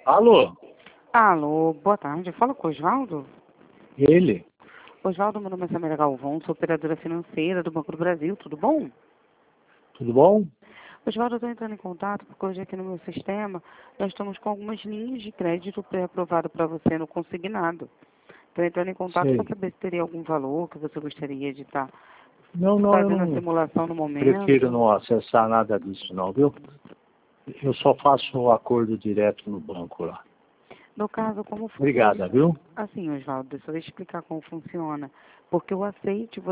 Alô? Alô, boa tarde. Fala com o Osvaldo? Ele? Osvaldo, meu nome é Samira Galvão, sou operadora financeira do Banco do Brasil, tudo bom? Tudo bom? Osvaldo, eu estou entrando em contato porque hoje aqui no meu sistema nós estamos com algumas linhas de crédito pré-aprovado para você no consignado. Estou entrando em contato para Sei. saber se teria algum valor que você gostaria de estar Não, eu fazendo a não simulação no momento. prefiro não acessar nada disso não, viu? Eu só faço o acordo direto no banco lá. No caso, como funciona? Obrigada, viu? Assim, Osvaldo, deixa eu explicar como funciona. Porque o aceite